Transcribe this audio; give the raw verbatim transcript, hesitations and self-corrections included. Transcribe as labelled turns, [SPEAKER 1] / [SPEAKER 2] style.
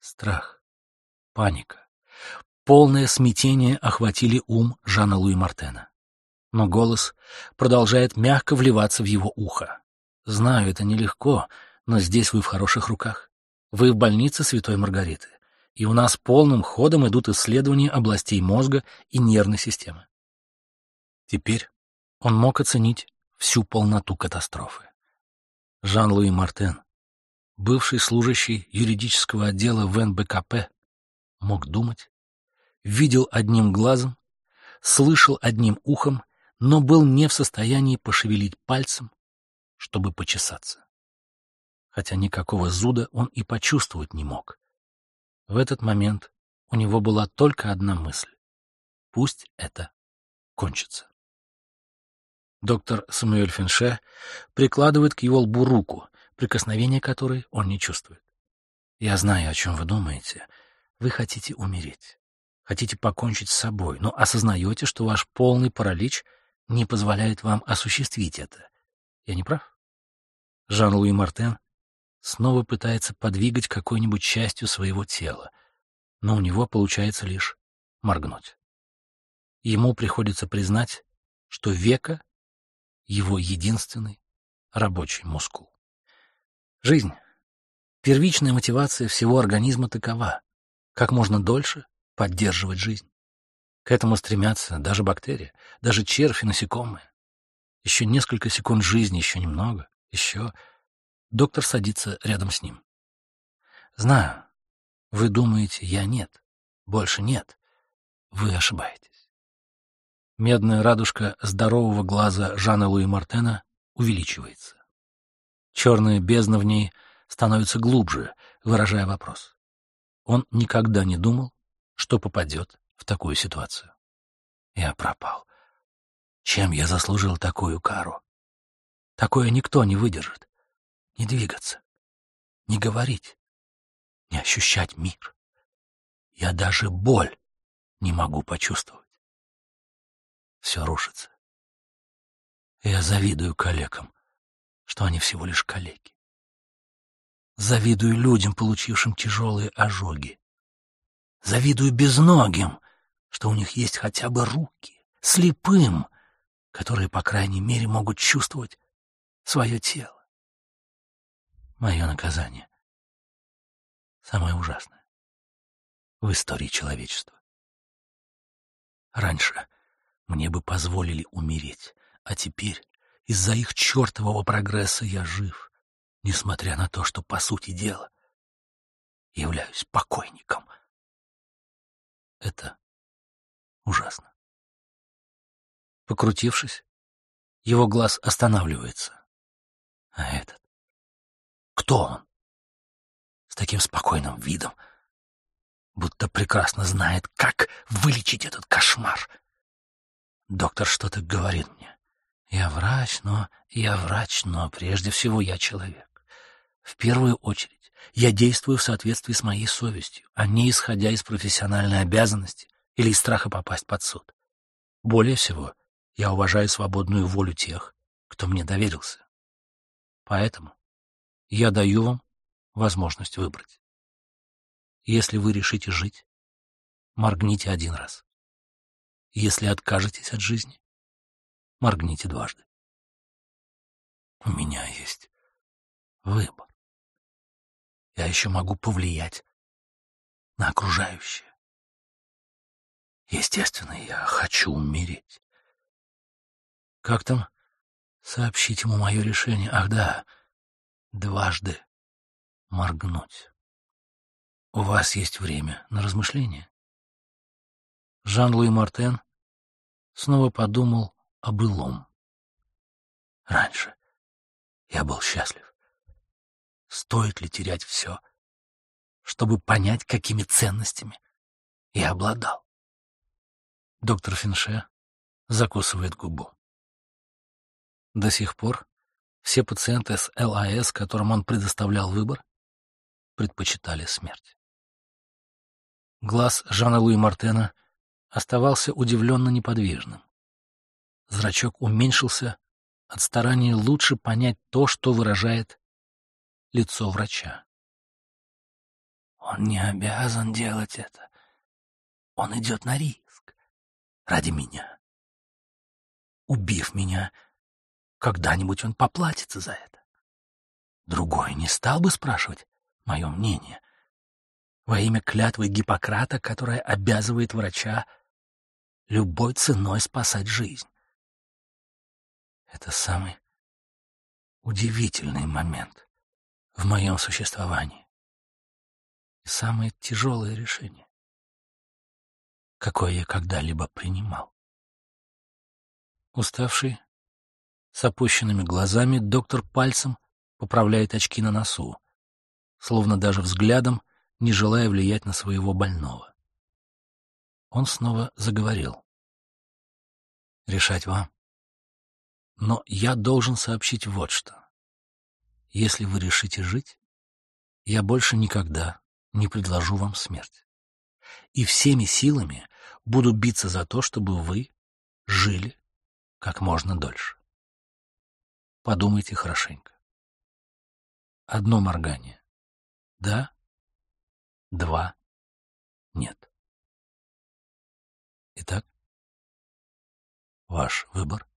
[SPEAKER 1] Страх, паника, полное смятение охватили ум Жана-Луи Мартена. Но голос продолжает мягко вливаться в его ухо. «Знаю, это нелегко, но здесь вы в хороших руках. Вы в больнице Святой Маргариты, и у нас полным ходом идут исследования областей мозга и нервной системы». Теперь он мог оценить всю полноту катастрофы. Жан-Луи Мартен, бывший служащий юридического отдела в эн бэ ка пэ, мог думать, видел одним глазом, слышал одним ухом, но был не в состоянии пошевелить пальцем, чтобы почесаться. Хотя никакого зуда он и почувствовать не мог. В этот момент у него была только одна мысль: пусть это кончится. Доктор Самуэль Финше прикладывает к его лбу руку, прикосновение которой он не чувствует. «Я знаю, о чем вы думаете. Вы хотите умереть, хотите покончить с собой, но осознаете, что ваш полный паралич не позволяет вам осуществить это. Я не прав?» Жан-Луи Мартен снова пытается подвигать какой-нибудь частью своего тела, но у него получается лишь моргнуть. Ему приходится признать, что века — его единственный рабочий мускул. Жизнь, первичная мотивация всего организма такова: как можно дольше поддерживать жизнь. К этому стремятся даже бактерии, даже червь и насекомые. Еще несколько секунд жизни, еще немного, еще... Доктор садится рядом с ним. «Знаю, вы думаете, я нет, больше нет. Вы ошибаетесь». Медная радужка здорового глаза Жана-Луи Мартена увеличивается. Черная бездна в ней становится глубже, выражая вопрос. Он никогда не думал, что попадет в такую ситуацию. Я пропал. Чем я заслужил такую кару? Такое никто не выдержит. Не двигаться, не говорить, не ощущать мир. Я даже боль не могу почувствовать. Все рушится. Я завидую калекам, что они всего лишь калеки. Завидую людям, получившим тяжелые ожоги. Завидую безногим, что у них есть хотя бы руки, слепым, которые, по крайней мере, могут чувствовать свое тело. Мое наказание самое ужасное в истории человечества. Раньше мне бы позволили умереть, а теперь из-за их чертового прогресса я жив, несмотря на то, что, по сути дела, являюсь покойником. Это ужасно. Покрутившись, его глаз останавливается. А этот? Кто он? С таким спокойным видом, будто прекрасно знает, как вылечить этот кошмар. Доктор что-то говорит мне. Я врач, но... Я врач, но прежде всего я человек. В первую очередь я действую в соответствии с моей совестью, а не исходя из профессиональной обязанности или из страха попасть под суд. Более всего, я уважаю свободную волю тех, кто мне доверился. Поэтому я даю вам возможность выбрать. Если вы решите жить, моргните один раз. Если откажетесь от жизни, моргните дважды. У меня есть выбор. Я еще могу повлиять на окружающее. Естественно, я хочу умереть. Как там сообщить ему мое решение? Ах да, дважды моргнуть. У вас есть время на размышление. Жан-Луи Мартен снова подумал о былом. Раньше я был счастлив. Стоит ли терять все, чтобы понять, какими ценностями я обладал? Доктор Финше закусывает губу. До сих пор все пациенты с эл а эс, которым он предоставлял выбор, предпочитали смерть. Глаз Жана-Луи Мартена оставался удивленно неподвижным. Зрачок уменьшился от старания лучше понять то, что выражает лицо врача. Он не обязан делать это. Он идет на риск. Ради меня. Убив меня, когда-нибудь он поплатится за это. Другой не стал бы спрашивать мое мнение. Во имя клятвы Гиппократа, которая обязывает врача любой ценой спасать жизнь. Это самый удивительный момент в моем существовании. И самое тяжелое решение, какое я когда-либо принимал. Уставший, с опущенными глазами, доктор пальцем поправляет очки на носу, словно даже взглядом не желая влиять на своего больного. Он снова заговорил. «Решать вам. Но я должен сообщить вот что. Если вы решите жить, я больше никогда не предложу вам смерть. И всеми силами буду биться за то, чтобы вы жили как можно дольше. Подумайте хорошенько. Одно моргание. Да. Два. Нет. Итак, ваш выбор.